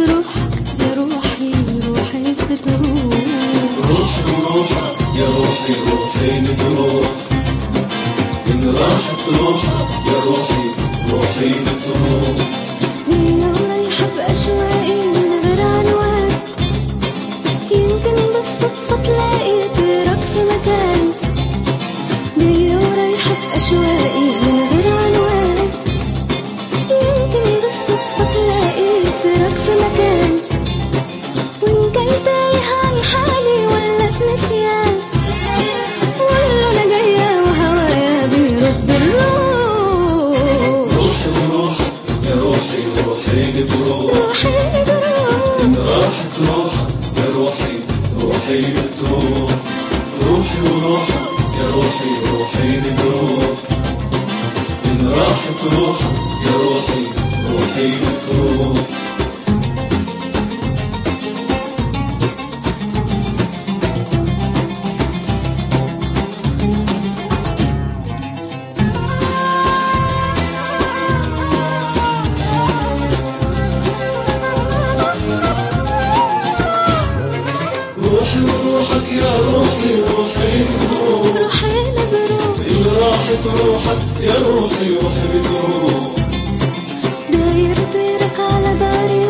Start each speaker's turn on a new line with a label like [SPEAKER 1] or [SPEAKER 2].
[SPEAKER 1] بروحك يا روحي روحي بتروح.
[SPEAKER 2] روحي وروحك يا روحي روحي بتروح. إن راحت روحك يا روحي روحي بتروح.
[SPEAKER 1] جاية ورايحة بأشواقي من غير عنوان، يمكن بالصدفة تلاقي طيرك في مكان. جاية ورايحة بأشواقي من غير عنوان، يمكن بالصدفة تلاقي طيرك في مكان. وإن جاي تايه عن حالي ولا في نسيان، قوله أنا جاية وهوايا بيرد الروح.
[SPEAKER 2] روحي وروحك يا روحي روحي بتروح.
[SPEAKER 1] روحي بروح.
[SPEAKER 2] إن راحت روحك يا روحي روحي بتروح. روحي وروحك يا روحي روحي بتروح. إن راحت روحك يا روحي روحي بتروح. روحي وروحك يا روحي روحي بتروح.
[SPEAKER 1] روحي بروح.
[SPEAKER 2] إن راحت روحك يا روحي روحي بتروح.
[SPEAKER 1] داير طيرك على داري